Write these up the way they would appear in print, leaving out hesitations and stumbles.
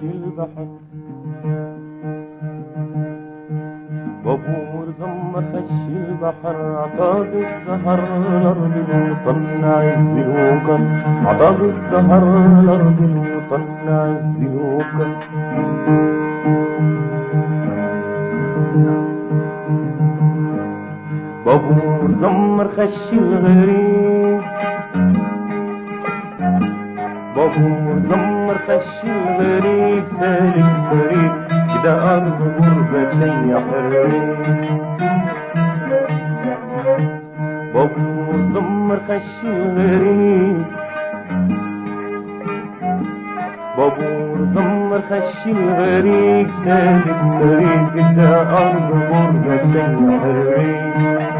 البحر. بابور زمر خش البحر عطاب الزهر الأرض الوطن عز الوكر. عطاب الزهر الأرض الوطن عز الوكر. بابور زمر خش الغريب. بابور زمر خش الغريب سالك طريق كده أرض غربة شي حريب. بابور زمر خش الغريب. بابور زمر خش الغريب سالك طريق كده أرض غربة شي حريب.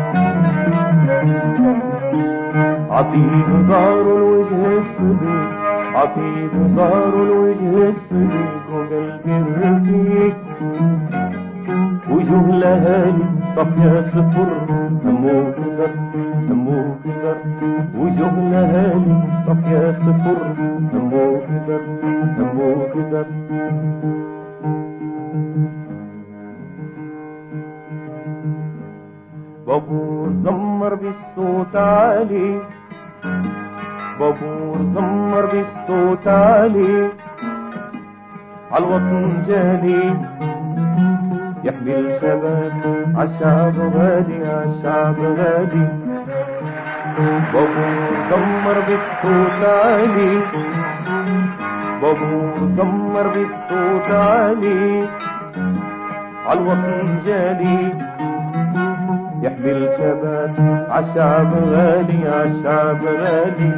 عطيب ظهر الوجه الصديق. عطيب ظهر الوجه الصديق وقلبي الرفيق. وجوه لهالي طفيا صفر همو كدر همو كدر. وجوه لهالي طفيا صفر همو كدر همو كدر. بابور زمر بالصوت عالي. بابور زمر بالصوت عالي عالوطن جالي. يحمي الشباب عالشعب غالي عالشعب غالي. بابور زمر بالصوت عالي. بابور زمر بالصوت عالي عالوطن جالي. يحمي الشباب عالشعب غالي عالشعب غالي.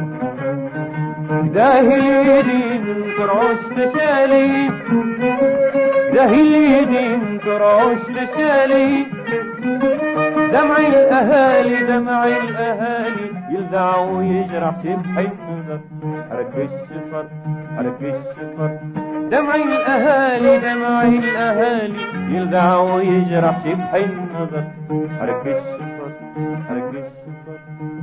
داهي اليدين ترعش تشالي. داهي اليدين ترعش تشالي. دمع الأهالي دمع الأهالي يلدع ويجرح شبح النظر. حرك الشفر حرك الشفر. دمع الأهالي دمع الأهالي يلدع ويجرح شبح النظر. حرك الشفر حرك الشفر.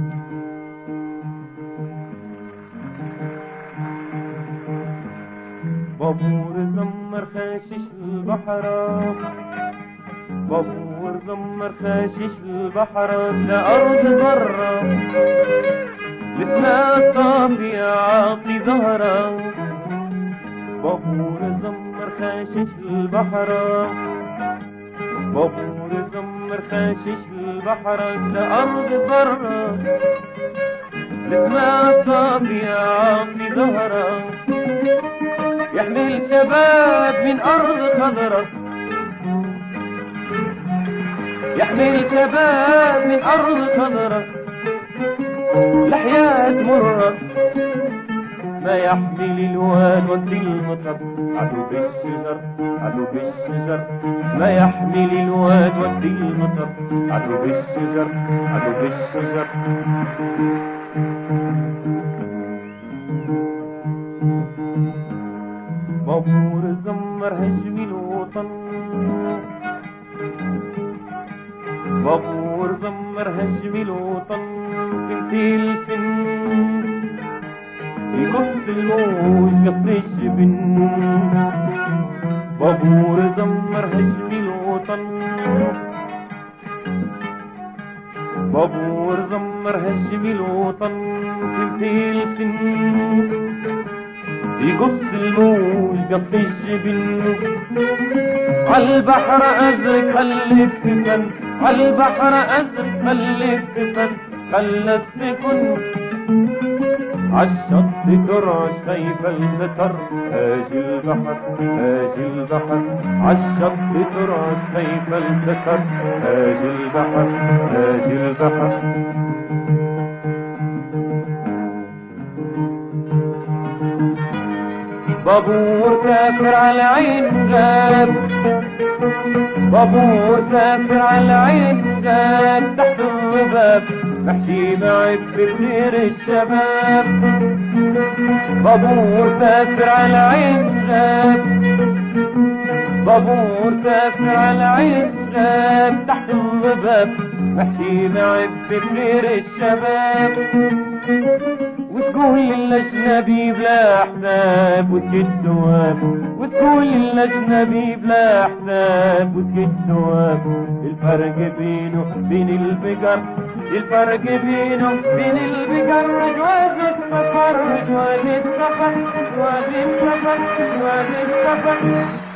بابور زمر خاشش البحر. بابور زمر خاشش البحر لأرض برا. لسنا صافي عاطي ظهرا. بابور زمر خاشش البحر. بابور زمر خاشش البحر لأرض برا. لسنا صافي عاطي ظهرا. يحمي الشباب من أرض خضرا. يحمي الشباب من أرض خضرا. الحياة مرة ما يحمل الواد ودي المطر. عدو بالشجر عدو بالشجر. ما يحمل الواد ودي المطر. عدو بالشجر عدو بالشجر. بابور زمر هجم الوطن. بابور زمر هجم الوطن. تمثيل سن يقص الموج قص الجبن. بابور زمر هجم الوطن. بابور زمر هجم الوطن. تمثيل سن يقص الموج قص الجبن. عالبحر أزرق خليك تفن. عالبحر أزرق خليك تفن. خلى السكن عالشط ترعش خايف الخطر. هاجي البحر هاجي البحر. عالشط ترعش خايف الخطر. هاجي البحر هاجي البحر. بابور سافر على عين جاب. بابور سافر على عين جاب. تحت الباب محشي بعد بكثير الشباب. بابور سافر على عين جاب. بابور سافر على عين جاب. تحت الباب محشي بعد بكثير الشباب. وتقول الأجنبي بلا حساب وسكت دواب، وتقول الأجنبي بلا حساب وسكت دواب. الفرق بينه بين البقر، الفرق بينه بين البقر جواز السفر، جواز السفر، جواز السفر، جواز السفر.